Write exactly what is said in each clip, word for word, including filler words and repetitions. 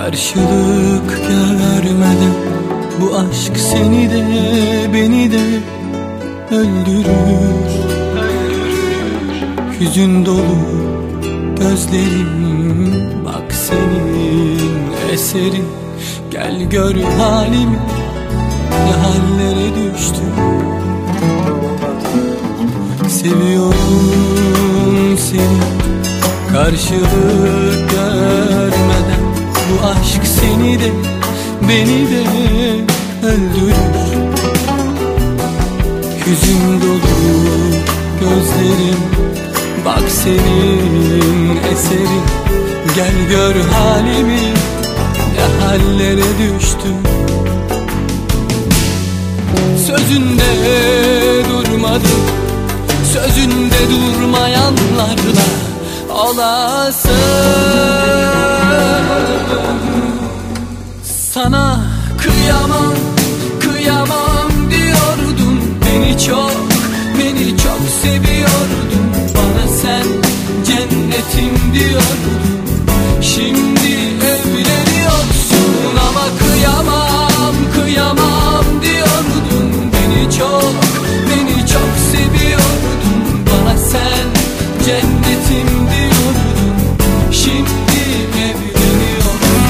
Karşılık görmeden bu aşk seni de beni de öldürür. Hüzün dolu gözlerim, bak senin eserin. Gel gör halimi, ne hallere düştüm. Seviyorum seni, karşılık görmeden bu aşk seni de beni de öldürür. Hüzün dolu gözlerim, bak senin eserin. Gel gör halimi, ne hallere düştüm. Sözünde durmadım, sözünde durmayanlarla olasın. Sana kıyamam, kıyamam diyordun. Beni çok, beni çok seviyordun. Bana sen cennetim diyordun. Şimdi evleniyorsun ama kıyamam, kıyamam diyordun. Beni çok, beni çok seviyordun. Bana sen cennetim diyordun. Şimdi evleniyorsun.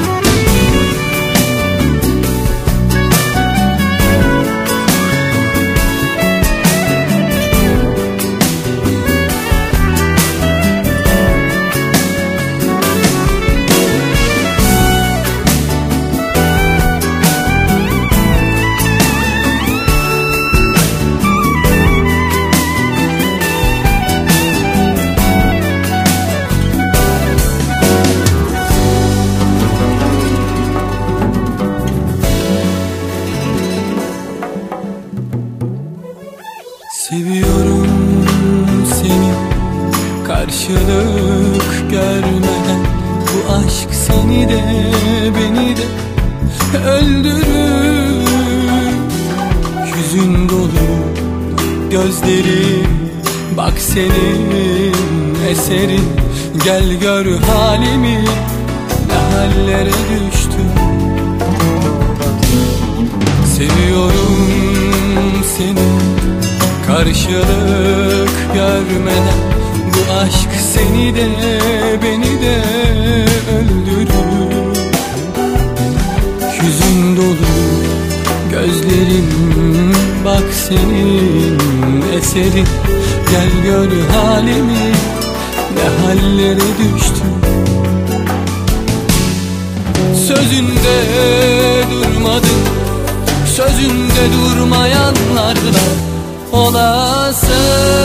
Seviyorum seni, karşılık görmeden bu aşk seni de beni de öldürür. Hüzün dolu gözlerim, bak senin eserin. Gel gör halimi, ne hallere düştüm. Seviyorum seni, karşılık görmeden bu aşk seni de beni de öldürür. Hüzün dolu gözlerim, bak senin eserin. Gel gör halimi, ne hallere düştüm. Sözünde durmadın, sözünde durmayanlarla olasın.